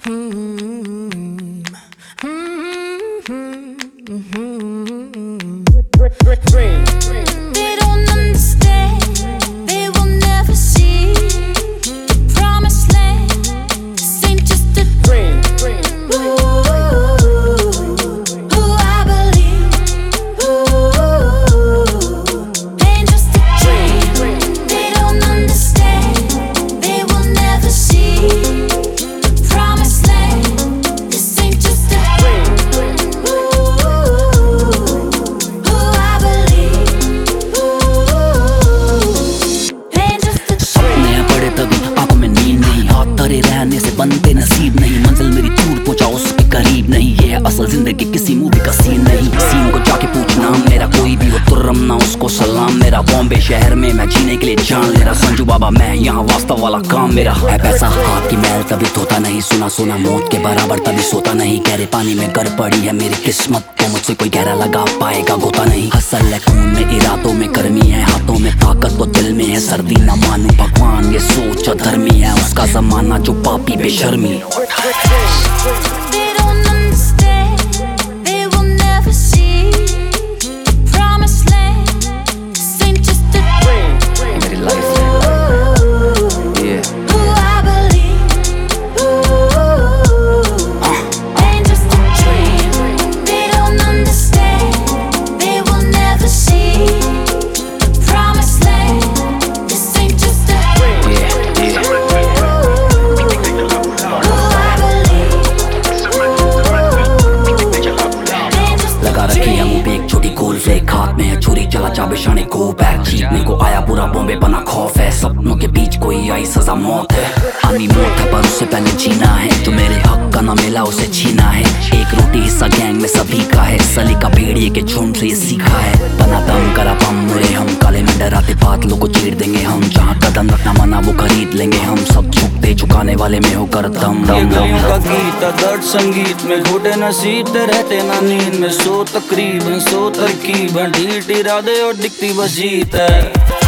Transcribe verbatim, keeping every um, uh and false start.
They don't understand, they will never see the promised land. This ain't just a dream. Ooh, ooh, I believe. Ooh, ain't just a dream. They don't understand, they will never see the promised land. This ain't just a dream. Ooh. रहने से बनते नसीब नहीं, मंजिल मेरी दूर पहुंचा उसके करीब नहीं। ये है असल जिंदगी, किसी मूवी का सीन नहीं। सीन को जाके पूछना मेरा, कोई भी हो तुर्रम ना उसको सलाम मेरा। बॉम्बे शहर में मैं जीने के लिए जान ले रहा, संजू बाबा मैं यहाँ वास्तव वाला काम मेरा है। पैसा हाथ की मैल कभी धोता नहीं, सुना सुना मौत के बराबर तभी सोता नहीं। गहरे पानी में गर पड़ी है मेरी किस्मत, तो मुझसे कोई गहरा लगा पाएगा गोता नहीं। हसल है खून में, इरादों में गर्मी है, हाथों में ताकत तो दिल में है सर्दी। ना मानू भगवान ये सोच धर्मी है, उसका जमाना जो पापी बेशर्मी। They don't understand, they will never see the promised land. This ain't just a dream. मेरी लाइफ है ये। Ooh, I believe. Ooh, ain't just a dream. They don't understand, they will never see the promised land. This ain't just a dream. Yeah, yeah. हाथ में है छुरी, चला जा बिशाने को पैर। जीतने को आया पूरा बॉम्बे बना खौफ है, सपनों के बीच कोई आई सजा मौत है। आनी मौत है पर उससे पहले जीना है, जो मेरे हक का ना मिला उसे छीना है। एक रोटी हिस्सा गैंग में सभी का है, सली का भेड़िए के झुंड से ये सीखा है। बना दम करा बम मुड़े हम, काले में डराते बादलों को चीर देंगे हम। जहाँ कदम रखना मना वो खरीद लेंगे हम, सब झुकते झुकाने वाले में होकर दम दम दम। का गीत दर्द संगीत में घोटे नसीब रहते ना नींद में। सो तकरीबन सो तरकीब ढीठ इरादे और दिखती बस जीत है।